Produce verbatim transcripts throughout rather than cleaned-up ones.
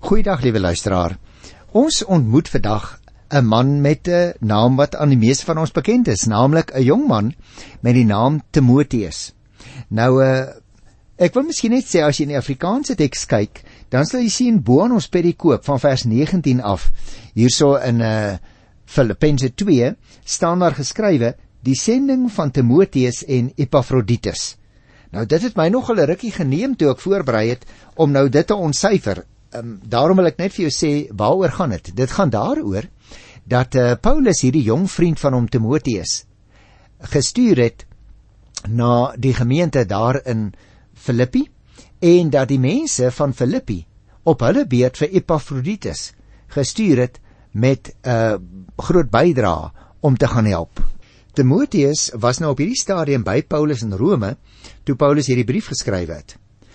Goeiedag, liewe luisteraar. Ons ontmoet vandag 'n man met 'n naam wat aan die meeste van ons bekend is, naamlik 'n jong man met die naam Timoteus. Nou, uh, ek wil miskien net sê, as jy in die Afrikaanse teks kyk, dan sal jy sien bo aan ons perikoop van vers negentien af, hierso in uh, Filippense twee, staan daar geskrywe, die sending van Timoteus en Epaphroditus. Nou, dit het my nogal 'n rukkie geneem toe ek voorberei het, om nou dit te ontsyfer. Um, daarom wil ek net vir jou sê, waaroor gaan dit? Dit gaan daaroor, dat uh, Paulus hierdie jong vriend van hom Timoteus gestuur het na die gemeente daar in Filippi, en dat die mense van Filippi op hulle beurt vir Epaphroditus gestuur het met 'n uh, groot bydrae om te gaan help. Timoteus was nou op hierdie stadium by Paulus in Rome, toe Paulus hierdie brief geskryf het.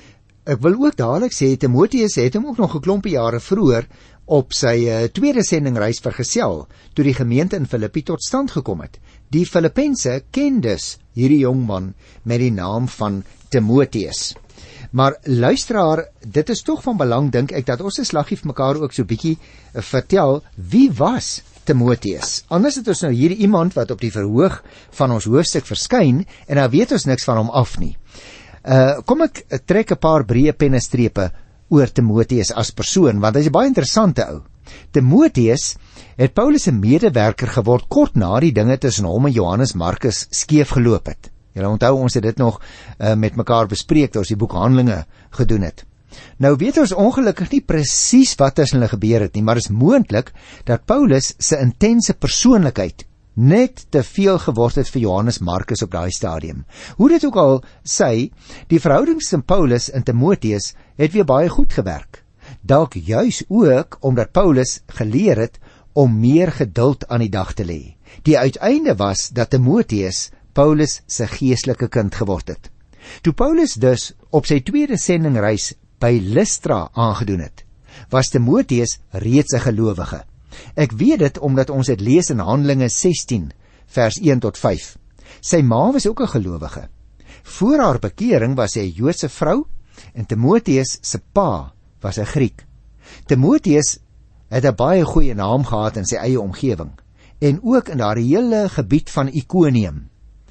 Ek wil ook dadelik sê, Timoteus het hom ook nog 'n klompie jare vroeër op sy uh, tweede sendingreis vergesel, toe die gemeente in Filippi tot stand gekom het. Die Filippense ken dus hierdie jong man met die naam van Timoteus. Maar luisteraar, dit is tog van belang, dink ek, dat ons 'n slaggie vir mekaar ook so bietjie uh, vertel, wie was Timoteus? Anders het ons nou hier iemand wat op die verhoog van ons hoofstuk verskyn, en nou weet ons niks van hom af nie. Uh, kom ek trek 'n paar breë pennestrepe oor Timoteus as persoon, want hy is 'n baie interessante ou. Timoteus het Paulus 'n medewerker geword kort na die dinge tussen hom en Johannes Markus skeef geloop het. Julle onthou, ons het dit nog uh, met mekaar bespreek toe ons die boek Handelinge gedoen het. Nou weet ons ongelukkig nie presies wat tussen hulle gebeur het nie, maar is moontlik dat Paulus se intense persoonlikheid net te veel geword het vir Johannes Markus op daai stadium. Hoe dit ook al sy, die verhoudings tussen Paulus en Timoteus het weer baie goed gewerk. Dalk juis ook omdat Paulus geleer het om meer geduld aan die dag te lê. Die uiteinde was dat Timoteus Paulus se geestelike kind geword het. Toe Paulus dus op sy tweede sendingreis by Lystra aangedoen het, was Timoteus reeds 'n gelowige. Ek weet dit omdat ons dit lees in Handelinge sestien vers een tot vyf. Sy ma was ook 'n gelowige. Voor haar bekering was sy 'n Joodse vrou en Timoteus se pa was 'n Griek. Timoteus het 'n baie goeie naam gehad in sy eie omgewing en ook in daardie hele gebied van Ikonium.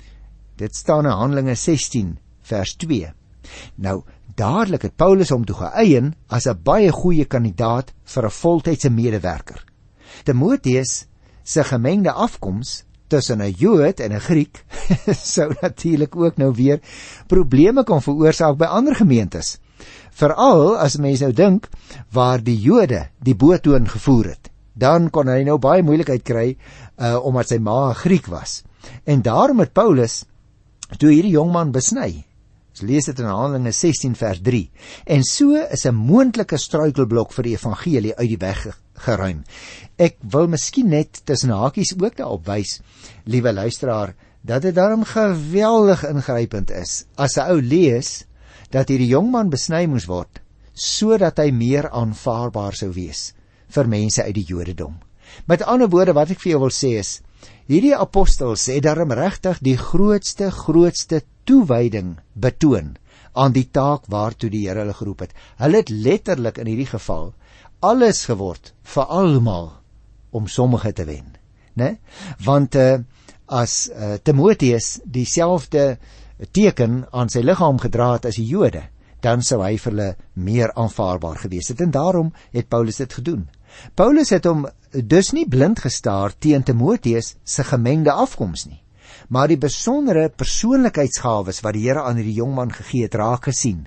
Dit staan in Handelinge sestien vers twee. Nou, dadelik het Paulus hom toe geëien as 'n baie goeie kandidaat vir 'n voltydse medewerker. Timoteus se gemengde afkoms tussen 'n Jood en 'n Griek sou natuurlik ook nou weer probleme kon veroorsaak by ander gemeentes. Veral as mens nou dink waar die Jode die boetoon gevoer het, dan kon hy nou baie moeilikheid kry uh, omdat sy ma 'n Griek was. En daarom het Paulus toe hierdie jongman besny. Ons lees dit in Handelinge sestien vers drie. En so is 'n moontlike struikelblok vir die evangelie uit die weg geruim. Ek wil miskien net tussen hakies ook daarop wys, liewe luisteraar, dat dit daarom geweldig ingrypend is as 'n ou lees dat hierdie jongman besny moes word, sodat hy meer aanvaarbaar sou wees vir mense uit die Jodendom. Met ander woorde, wat ek vir jou wil sê is, hierdie apostels het daarom regtig die grootste, grootste toewyding betoon aan die taak waartoe die Here hulle geroep het. Hulle het letterlik in hierdie geval alles geword vir almal om sommige te wen, né? Want uh, as uh, Timoteus dieselfde teken aan sy liggaam gedra het as die Jode, dan sou hy vir hulle meer aanvaarbaar gewees het, en daarom het Paulus dit gedoen. Paulus het hom dus nie blind gestaar teen Timoteus se gemengde afkoms nie, maar die besondere persoonlikheidsgawes wat die Here aan hierdie jongman gegee het, raak gesien.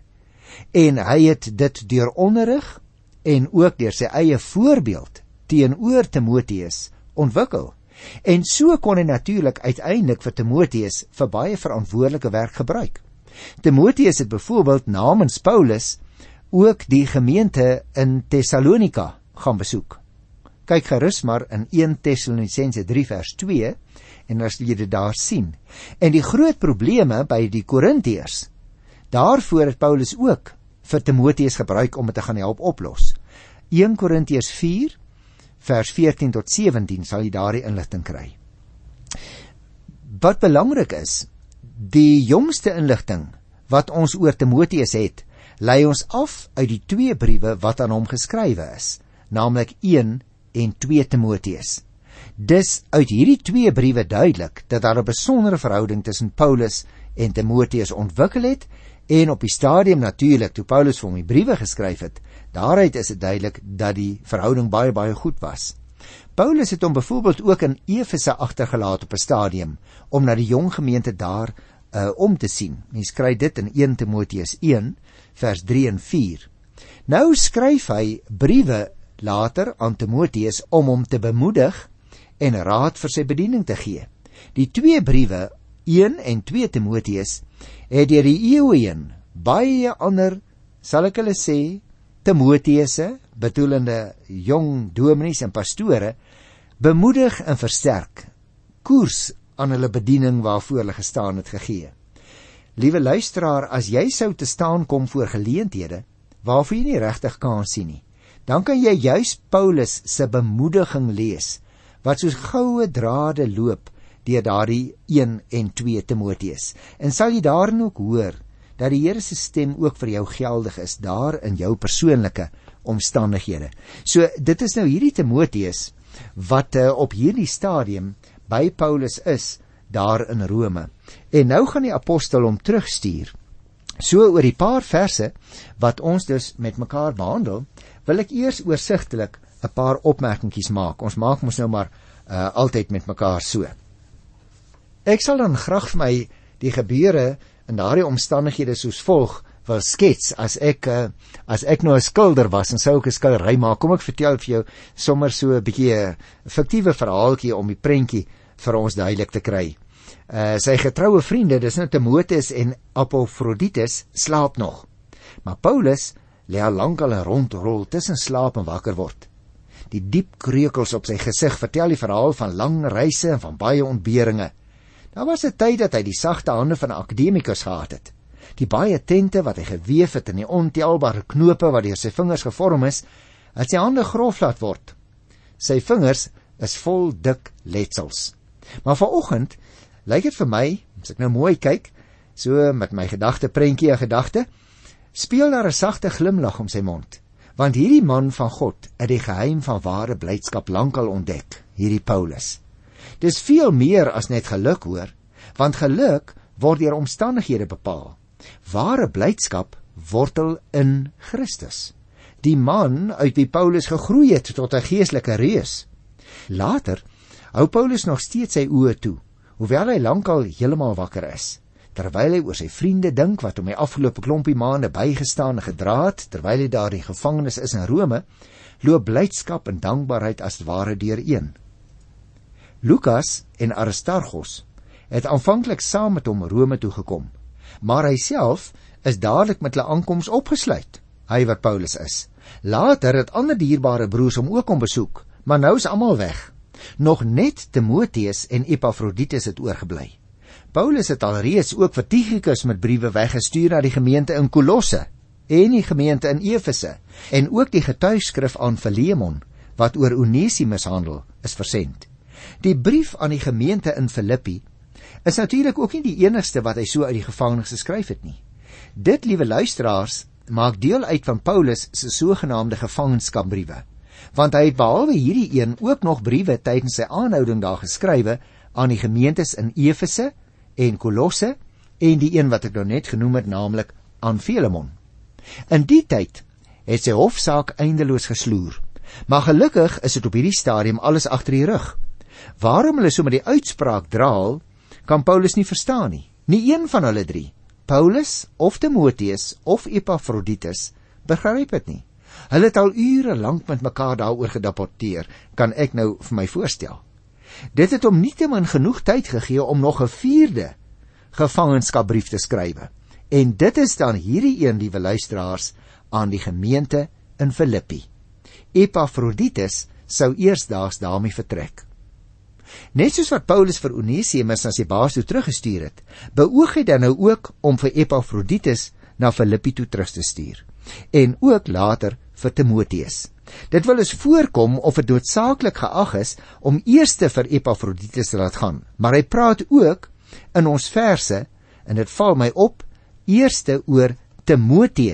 En hy het dit deur onderrig en ook deur sy eie voorbeeld teenoor Timoteus ontwikkel. En so kon hy natuurlik uiteindelik vir Timoteus vir baie verantwoordelike werk gebruik. Timoteus het byvoorbeeld namens Paulus ook die gemeente in Thessalonika gaan besoek. Kyk gerus maar in eerste Tessalonisense drie vers twee, en as jy dit daar sien. En die groot probleme by die Korintiërs, daarvoor het Paulus ook vir Timoteus gebruik om het te gaan help oplos. eerste Korintiërs vier vers veertien tot sewentien sal jy daardie inligting kry. Wat belangrik is, die jongste inligting wat ons oor Timoteus het, lei ons af uit die twee briewe wat aan hom geskrywe is, naamlik een en twee Timoteus. Dis uit hierdie twee briewe duidelik dat daar 'n besondere verhouding tussen Paulus en Timoteus ontwikkel het, en op die stadium natuurlik, toe Paulus vir hom die briewe geskryf het, daaruit is dit duidelik dat die verhouding baie baie goed was. Paulus het hom byvoorbeeld ook in Efese agtergelaat op 'n stadium, om na die jong gemeente daar uh, om te sien. Mens kry dit in een Timoteus een, vers drie en vier. Nou skryf hy briewe later aan Timoteus om hom te bemoedig en raad vir sy bediening te gee. Die twee briewe, een en twee Timoteus, het deur die eeue heen baie ander, sal ek hulle sê, Timoteuse, bedoelende jong dominees en pastore, bemoedig en versterk, koers aan hulle bediening waarvoor hulle gestaan het gegee. Liewe luisteraar, as jy sou te staan kom voor geleenthede waarvoor jy nie regtig kan sien nie, dan kan jy juis Paulus se bemoediging lees, wat soos goue drade loop deur daardie een en twee Timoteus. En sal jy daarin ook hoor dat die Here se stem ook vir jou geldig is, daar in jou persoonlike omstandighede. So, dit is nou hierdie Timoteus, wat uh, op hierdie stadium by Paulus is, daar in Rome. En nou gaan die apostel hom terugstuur. So, oor die paar verse, wat ons dus met mekaar behandel, wil ek eers oorsigtelik 'n paar opmerkingies maak. Ons maak ons nou maar uh, altyd met mekaar so. Ek sal dan graag vir my die gebeure in daardie omstandighede soos volg wil skets, as ek uh, as ek nou 'n skilder was en sou ek 'n skildery maak. Kom ek vertel vir jou sommer so 'n bietjie 'n fiktiewe verhaaltjie om die prentjie vir ons duidelik te kry. Uh, sy getroue vriende, dis nou Timoteus en Epafroditus, slaap nog. Maar Paulus lê al lankal en rondrol tussen slaap en wakker word. Die diep kreukels op sy gesig vertel die verhaal van lang reise en van baie ontberinge. Daar was 'n tyd dat hy die sagte hande van 'n akademikus gehad het. Die baie tente wat hy geweef het en die ontelbare knope wat deur sy vingers gevorm is, het sy hande grof laat word. Sy vingers is vol dik letsels. Maar vanoggend lyk dit vir my, as ek nou mooi kyk, so met my gedagte prentjie en gedagte, speel daar 'n sagte glimlag om sy mond, want hierdie man van God het die geheim van ware blydskap lankal ontdek, hierdie Paulus. Dis veel meer as net geluk, hoor, want geluk word deur omstandighede bepaal. Ware blydskap wortel in Christus, die man uit wie Paulus gegroei het tot 'n geestelike reus. Later hou Paulus nog steeds sy oë toe, hoewel hy lankal heeltemal wakker is. Terwyl hy oor sy vriende dink wat hom die afgelope klompie maande bygestaan en gedra het, terwyl hy daar in gevangenis is in Rome, loop blydskap en dankbaarheid as ware deureen. Lukas en Aristarchus het aanvanklik saam met hom Rome toe gekom, maar hy self is dadelik met hulle aankoms opgesluit, hy wat Paulus is. Later het ander dierbare broers hom ook kom besoek, maar nou is almal weg. Nog net Timoteus en Epafroditus het oorgebly. Paulus het alreeds ook vir Tychicus met briewe weggestuur na die gemeente in Kolosse en die gemeente in Efese, en ook die getuigskrif aan Philemon, wat oor Onesimus handel, is versend. Die brief aan die gemeente in Filippi is natuurlik ook nie die enigste wat hy so uit die gevangenis geskryf het nie. Dit, liewe luisteraars, maak deel uit van Paulus se sogenaamde gevangenskapbriewe, want hy het behalwe hierdie een ook nog briewe tydens sy aanhouding daar geskrywe aan die gemeentes in Efese en Kolosse en die een wat ek nou net genoem het, naamlik aan Philemon. In die tyd het sy hofsaak eindeloos gesloer, maar gelukkig is dit op hierdie stadium alles agter die rug. Waarom hulle so met die uitspraak draal, kan Paulus nie verstaan nie. Nie een van hulle drie, Paulus of Timoteus of Epafroditus, begryp dit nie. Hulle het al ure lank met mekaar daaroor gedebatteer, kan ek nou vir my voorstel. Dit het hom nietemin genoeg tyd gegee om nog 'n vierde gevangenskapbrief te skrywe. En dit is dan hierdie een, liewe luisteraars, aan die gemeente in Filippi. Epafroditus sou eersdaags daarmee vertrek. Net soos wat Paulus vir Onesimus na sy baas toe teruggestuur het, beoog hy dan nou ook om vir Epafroditus na Filippi toe terug te stuur. En ook later vir Timoteus. Dit wil eens voorkom of het noodsaaklik geag is om eerste vir Epafroditus te laat gaan, maar hy praat ook in ons verse, en dit val my op, eerste oor Timoteus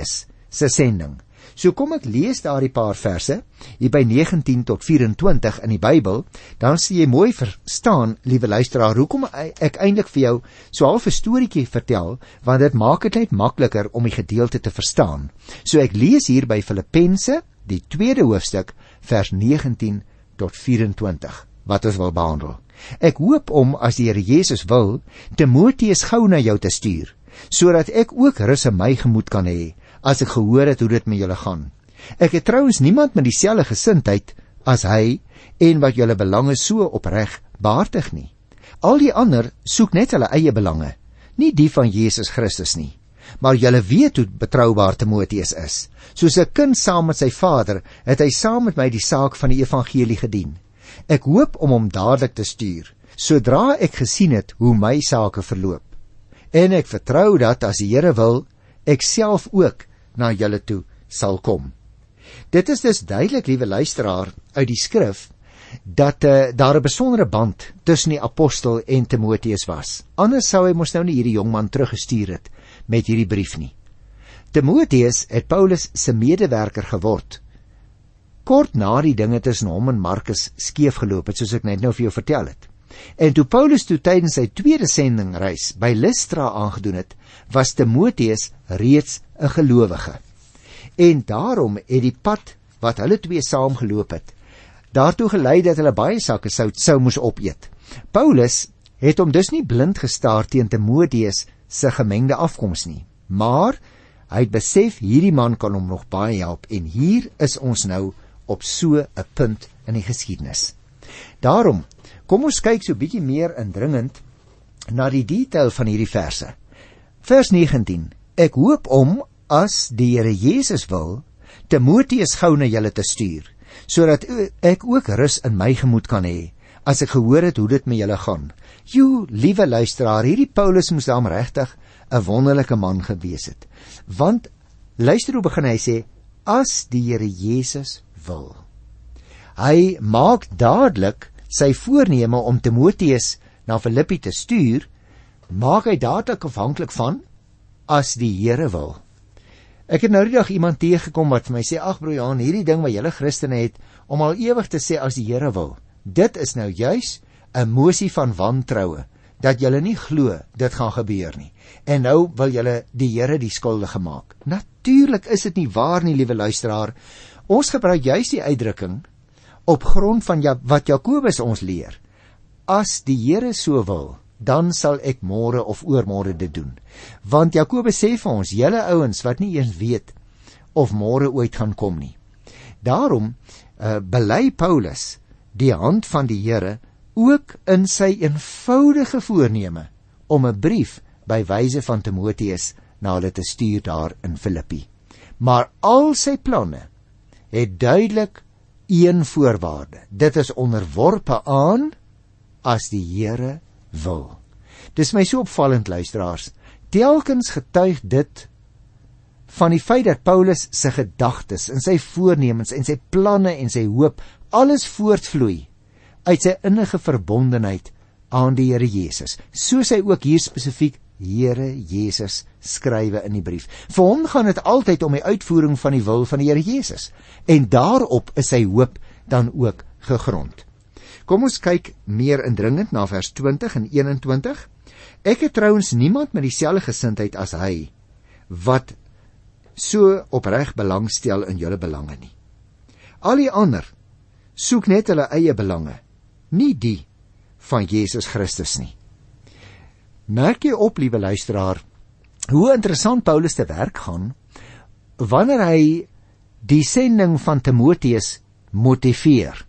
se sending. So kom ek lees daardie paar verse, hier by negentien tot vyf-en-twintig in die Bybel, dan sal jy mooi verstaan, liewe luisteraar, hoekom ek eintlik vir jou so half 'n storieetjie vertel, want dit maak dit net makliker om die gedeelte te verstaan. So ek lees hier by Filippense, die tweede hoofstuk, vers negentien tot vyf-en-twintig, wat ons wil behandel. Ek hoop om, as die Here Jesus wil, Timoteus gou na jou te stuur, sodat ek ook rus in my gemoed kan hê, as ek gehoor het hoe dit met julle gaan. Ek het trouwens niemand met dieselfde gesindheid as hy, en wat julle belange so opreg behartig nie. Al die ander soek net hulle eie belange, nie die van Jesus Christus nie. Maar julle weet hoe betroubaar Timoteus is. Soos 'n kind saam met sy vader, het hy saam met my die saak van die evangelie gedien. Ek hoop om hom dadelik te stuur, sodra ek gesien het hoe my sake verloop. En ek vertrou dat, as die Here wil, ek self ook na julle toe sal kom. Dit is dus duidelik, liewe luisteraar, uit die skrif, dat uh, daar 'n besondere band tussen die apostel en Timoteus was. Anders sou hy mos nou nie hierdie jongman teruggestuur het met hierdie brief nie. Timoteus het Paulus se medewerker geword, kort na die dinge tussen hom en Markus skeef geloop het, soos ek net nou vir jou vertel het. En toe Paulus toe tydens sy tweede sendingreis by Lystra aangedoen het, was Timoteus reeds 'n gelowige. En daarom het die pad wat hulle twee saam geloop het, daartoe gelei dat hulle baie sakke sout sou moes opeet. Paulus het hom dus nie blind gestaar teen Timoteus se gemengde afkoms nie, maar hy het besef hierdie man kan hom nog baie help, en hier is ons nou op so 'n punt in die geskiedenis. Daarom, kom ons kyk so bietjie meer indringend na die detail van hierdie verse. Vers negentien, ek hoop om, as die Here Jesus wil, Timoteus gou na julle te stuur, sodat ek ook rus in my gemoed kan hê, as ek gehoor het hoe dit met julle gaan. Jo, liewe luisteraar, hierdie Paulus moes daarom regtig 'n wonderlike man gewees het. Want, luister hoe begin hy sê, as die Here Jesus wil. Hy maak dadelik sy voorneme om Timoteus na Filippi te stuur, maak hy dadelik afhanklik van, as die Here wil. Ek het nou die dag iemand teëgekom wat vir my sê, ag broer Johan, hierdie ding wat julle Christene het, om al ewig te sê as die Here wil, dit is nou juis 'n mosie van wantroue, dat julle nie glo dit gaan gebeur nie. En nou wil julle die Here die skuldige maak. Natuurlik is dit nie waar nie, liewe luisteraar. Ons gebruik juis die uitdrukking op grond van ja, wat Jakobus ons leer. As die Here so wil, dan sal ek môre of oormôre dit doen. Want Jakobus sê vir ons, julle ouens wat nie eens weet of môre ooit gaan kom nie. Daarom uh, bely Paulus die hand van die Here ook in sy eenvoudige voorneme om 'n brief by wyse van Timoteus na hulle te stuur daar in Filippi. Maar al sy planne het duidelik een voorwaarde. Dit is onderworpe aan as die Here wil. Dis my so opvallend, luisteraars. Telkens getuig dit van die feit dat Paulus sy gedagtes en sy voornemens en sy planne en sy hoop alles voortvloei uit sy innige verbondenheid aan die Here Jesus. Soos hy ook hier spesifiek Here Jesus skrywe in die brief. Vir hom gaan dit altyd om die uitvoering van die wil van die Here Jesus. En daarop is sy hoop dan ook gegrond. Kom ons kyk meer indringend na vers twintig en eenentwintig. Ek het trouwens niemand met dieselfde gesindheid as hy, wat so opreg belangstel in julle belange nie. Al die ander soek net hulle eie belange, nie die van Jesus Christus nie. Merk jy op, liewe luisteraar, hoe interessant Paulus te werk gaan, wanneer hy die sending van Timoteus motiveer.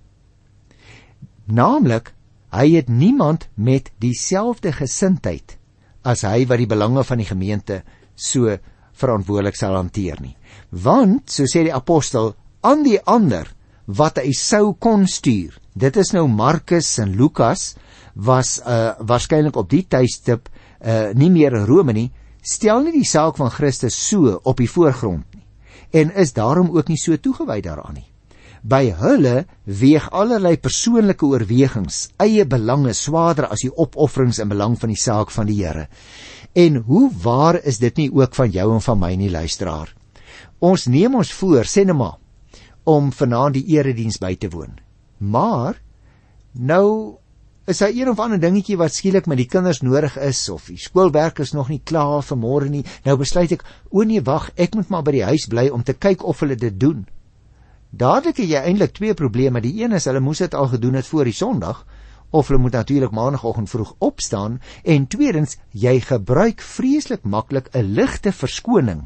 Naamlik, hy het niemand met dieselfde gesindheid as hy wat die belange van die gemeente so verantwoordelik sal hanteer nie. Want, so sê die apostel, aan die ander wat hy sou kon stuur, dit is nou Markus en Lukas, was uh, waarskynlik op die tydstip uh, nie meer in Rome nie, stel nie die saak van Christus so op die voorgrond nie, en is daarom ook nie so toegewy daaraan nie. By hulle weeg allerlei persoonlike oorwegings, eie belange swaarder as die opofferings in belang van die saak van die Here. En hoe waar is dit nie ook van jou en van my nie, luisteraar? ons neem ons voor, sê nou maar, om vanaand die erediens by te woon. Maar, nou is daar een of ander dingetjie wat skielik met die kinders nodig is, of die skoolwerk is nog nie klaar vanmôre nie, nou besluit ek, o nee, wag, ek moet maar by die huis bly om te kyk of hulle dit doen. Dadelik het jy eintlik twee probleme. Die een is, hulle moes dit al gedoen het voor die Sondag, of hulle moet natuurlik maandagoggend vroeg opstaan, en tweedens, jy gebruik vreeslik maklik 'n ligte verskoning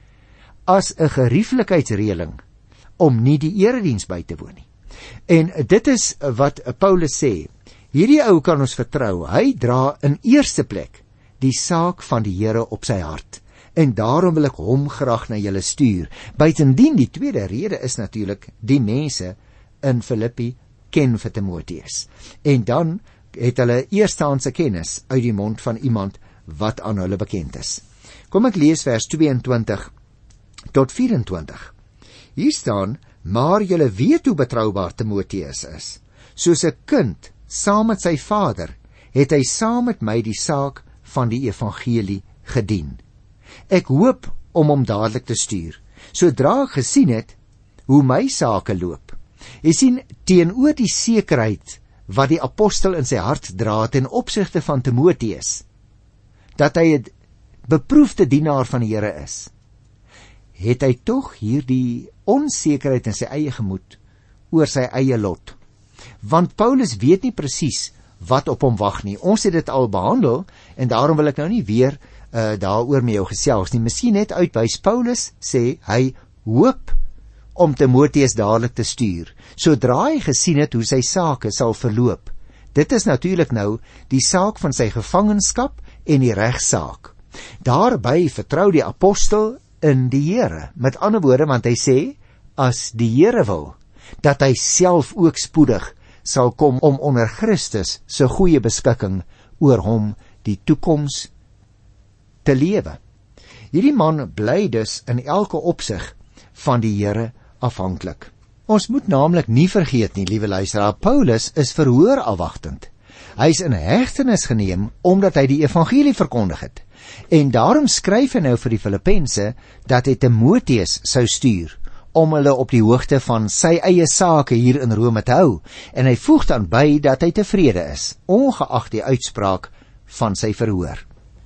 as 'n gerieflikheidsreëling om nie die erediens by te woon nie. En dit is wat Paulus sê, hierdie ou kan ons vertrou, hy dra in eerste plek die saak van die Here op sy hart, en daarom wil ek hom graag na julle stuur. Buitendien, die tweede rede is natuurlik, die mense in Filippi ken vir Timoteus, en dan het hulle eerstehandse kennis uit die mond van iemand wat aan hulle bekend is. Kom ek lees vers tweeëntwintig tot vyf-en-twintig. Hier staan, maar julle weet hoe betroubaar Timoteus is. Soos 'n kind saam met sy vader het hy saam met my die saak van die evangelie gedien. Ek hoop om hom dadelik te stuur, sodra ek gesien het hoe my sake loop. Jy sien, teenoor die sekerheid wat die apostel in sy hart dra ten opsigte van Timoteus, dat hy 'n beproefde dienaar van die Here is, het hy tog hierdie onsekerheid in sy eie gemoed oor sy eie lot. Want Paulus weet nie presies wat op hom wag nie. Ons het dit al behandel, en daarom wil ek nou nie weer uh, daaroor met jou gesels nie. Miskien net uitwys, Paulus sê, hy hoop om Timoteus dadelik te stuur, sodra hy gesien het hoe sy sake sal verloop. Dit is natuurlik nou die saak van sy gevangenskap en die regsaak. Daarby vertrou die apostel in die Here. Met ander woorde, want hy sê, as die Here wil, dat hy self ook spoedig sal kom om onder Christus se goeie beskikking oor hom die toekoms te lewe. Hierdie man bly dus in elke opsig van die Here afhanklik. Ons moet naamlik nie vergeet nie, liewe luisteraar, Paulus is verhoorafwagtend. Hy is in hegtenis geneem omdat hy die evangelie verkondig het. En daarom skryf hy nou vir die Filippense dat hy Timoteus sou stuur om hulle op die hoogte van sy eie sake hier in Rome te hou. En hy voeg dan by dat hy tevrede is, ongeag die uitspraak van sy verhoor.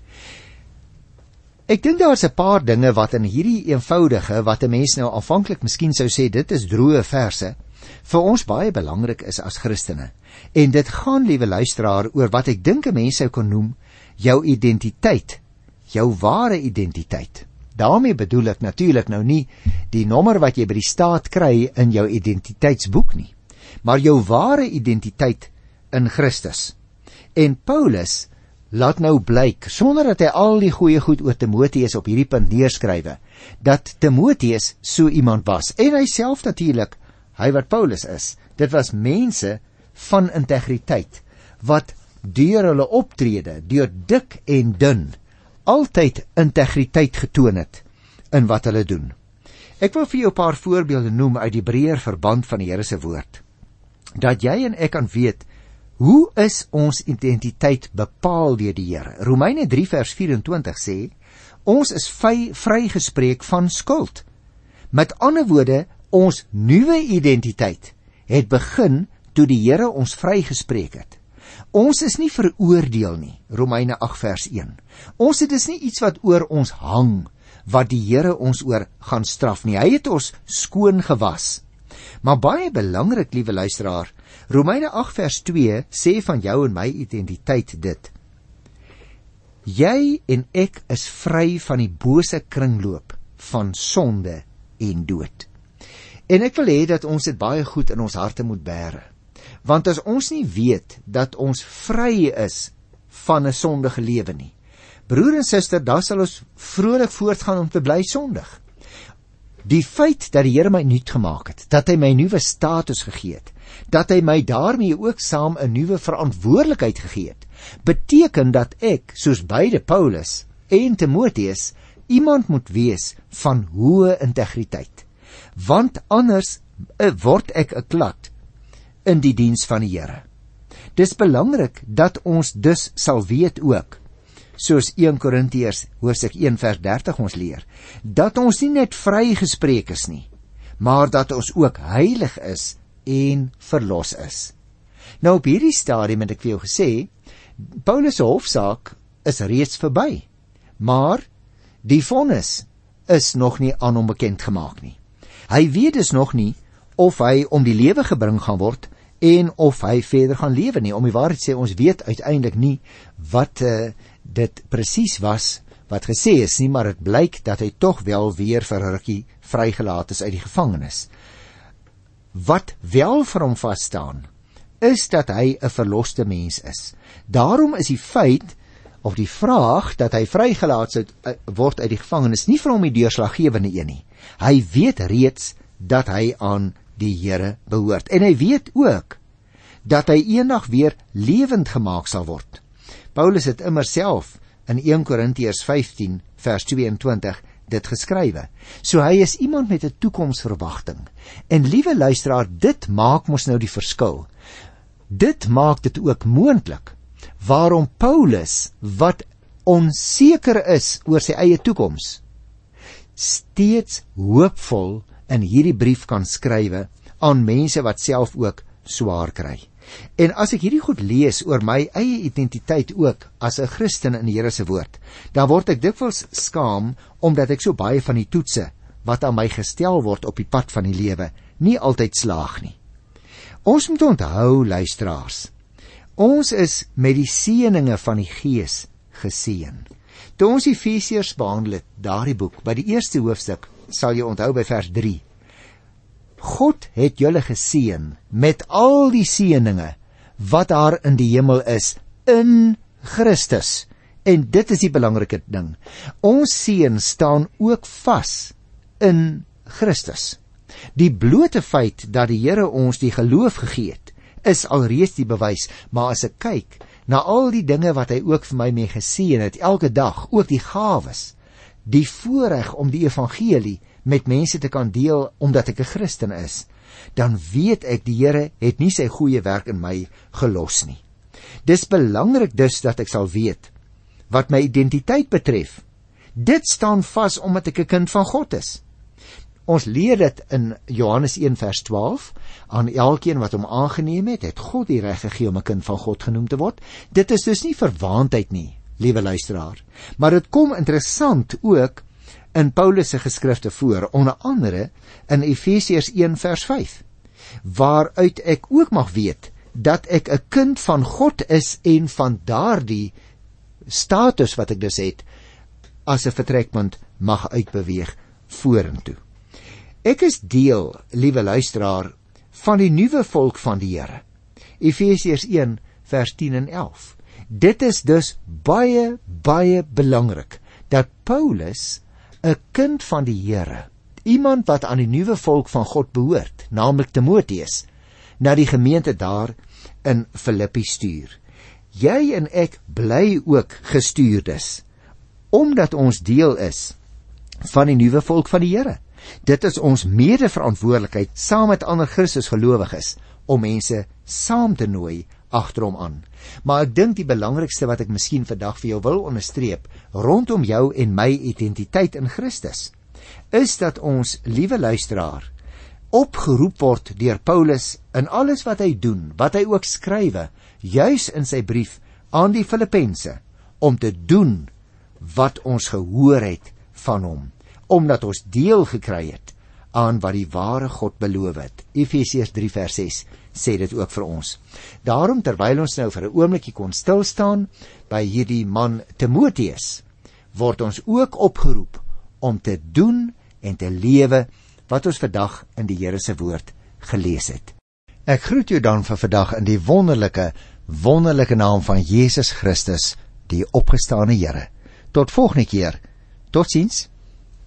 Ek dink daar is 'n paar dinge wat in hierdie eenvoudige, wat 'n mens nou aanvanklik miskien sou sê, dit is droë verse, vir ons baie belangrik is as Christene. En dit gaan, liewe luisteraar, oor wat ek dink 'n mens sou kan noem, jou identiteit, jou ware identiteit. Daarmee bedoel ek natuurlik nou nie die nommer wat jy by die staat kry in jou identiteitsboek nie, maar jou ware identiteit in Christus. En Paulus laat nou blyk, sonder dat hy al die goeie goed oor Timoteus op hierdie punt neerskrywe, dat Timoteus so iemand was. En hy self natuurlik, hy wat Paulus is, dit was mense van integriteit, wat deur hulle optrede, deur dik en dun, altyd integriteit getoon het in wat hulle doen. Ek wil vir jou 'n paar voorbeelde noem uit die breër verband van die Here se woord, dat jy en ek kan weet, hoe is ons identiteit bepaal deur die Here? Romeine drie vers vyf-en-twintig sê, ons is vry, vrygespreek van skuld. Met ander woorde, ons nuwe identiteit het begin toe die Here ons vrygespreek het. Ons is nie veroordeel nie, Romeine agt vers een. Ons het is nie iets wat oor ons hang, wat die Here ons oor gaan straf nie. Hy het ons skoon gewas. Maar baie belangrik, liewe luisteraar, Romeine agt vers twee sê van jou en my identiteit dit: jy en ek is vry van die bose kringloop van sonde en dood. En ek wil hê dat ons dit baie goed in ons harte moet bære. Want as ons nie weet dat ons vry is van 'n sondige lewe nie, broer en suster, dan sal ons vrolik voortgaan om te bly sondig. Die feit dat die Here my nuut gemaak het, dat hy my nuwe status gegee het, dat hy my daarmee ook saam 'n nuwe verantwoordelikheid gegee het, beteken dat ek, soos beide Paulus en Timoteus, iemand moet wees van hoë integriteit. Want anders uh, word ek 'n klad in die diens van die Here. Dis belangrik dat ons dus sal weet ook soos Eerste Korintiërs hoofstuk een vers dertig ons leer, dat ons nie net vrygespreek is nie, maar dat ons ook heilig is en verlos is. Nou op hierdie stadium het ek vir jou gesê, Paulus se hofsaak is reeds verby, maar die vonnis is nog nie aan hom bekend gemaak nie. Hy weet dus nog nie of hy om die lewe gebring gaan word en of hy verder gaan lewe nie. Om die waarheid sê, ons weet uiteindelik nie wat uh, dit presies was wat gesê is nie, maar het blyk dat hy toch wel weer vir 'n rukkie vrygelaat is uit die gevangenis. Wat wel vir hom vasstaan, is dat hy 'n verloste mens is. Daarom is die feit of die vraag dat hy vrygelaat sou word uit die gevangenis nie vir hom die deurslaggewende een nie. Hy weet reeds dat hy aan die Here behoort. En hy weet ook dat hy eendag weer lewend gemaak sal word. Paulus het immer self in Eerste Korintiërs vyftien vers tweeëntwintig dit geskrywe. So hy is iemand met 'n toekomsverwagting. En liewe luisteraar, dit maak mos nou die verskil. Dit maak dit ook moontlik waarom Paulus, wat onseker is oor sy eie toekoms, steeds hoopvol in hierdie brief kan skrywe aan mense wat self ook swaar kry. En as ek hierdie goed lees oor my eie identiteit ook as 'n Christen in die Here se woord, dan word ek dikwels skaam omdat ek so baie van die toetse wat aan my gestel word op die pad van die lewe nie altyd slaag nie. Ons moet onthou, luisteraars, ons is met die seëninge van die Gees geseën. Toe ons Efesiërs behandel het, daardie boek, by die eerste hoofstuk, sal jy onthou by vers drie. God het julle geseën met al die seëninge wat daar in die hemel is, in Christus. En dit is die belangrike ding. Ons seën staan ook vas in Christus. Die blote feit dat die Here ons die geloof gegee het, is alreeds die bewys, maar as ek kyk na al die dinge wat hy ook vir my mee geseën het, elke dag, ook die gawes, die voorreg om die evangelie met mense te kan deel, omdat ek 'n Christen is, dan weet ek die Here het nie sy goeie werk in my gelos nie. Dis belangrik dus dat ek sal weet, wat my identiteit betref, dit staan vas omdat ek 'n kind van God is. Ons leer dit in Johannes een vers twaalf, aan elkeen wat hom aangeneem het, het God die reg gegee om 'n kind van God genoem te word. Dit is dus nie verwaandheid nie, liewe luisteraar, maar dit kom interessant ook in Paulus se geskrifte voor, onder andere in Efesiërs een vers vyf, waaruit ek ook mag weet dat ek 'n kind van God is en van daardie status wat ek dus het, as 'n vertrekpunt mag uitbeweeg vorentoe. Ek is deel, liewe luisteraar, van die nuwe volk van die Here. Efesiërs een vers tien en elf. Dit is dus baie, baie belangrik dat Paulus 'n kind van die Here, iemand wat aan die nuwe volk van God behoort, naamlik Timoteus, na die gemeente daar in Filippi stuur. Jy en ek bly ook gestuurdes, omdat ons deel is van die nuwe volk van die Here. Dit is ons mede-verantwoordelikheid saam met ander Christus gelowiges om mense saam te nooi agter hom aan. Maar ek dink die belangrikste wat ek miskien vandag vir jou wil onderstreep rondom jou en my identiteit in Christus, is dat ons, liewe luisteraar, opgeroep word deur Paulus in alles wat hy doen, wat hy ook skrywe, juis in sy brief aan die Filippense, om te doen wat ons gehoor het van hom, omdat ons deel gekry het aan wat die ware God beloof het. Efesiërs drie vers ses sê dit ook vir ons. Daarom, terwyl ons nou vir 'n oombliekie kon stil staan by hierdie man Timoteus, word ons ook opgeroep om te doen en te lewe wat ons vandag in die Here se woord gelees het. Ek groet jou dan vir vandag in die wonderlike, wonderlike naam van Jesus Christus, die opgestane Here. Tot volgende keer. Totsiens.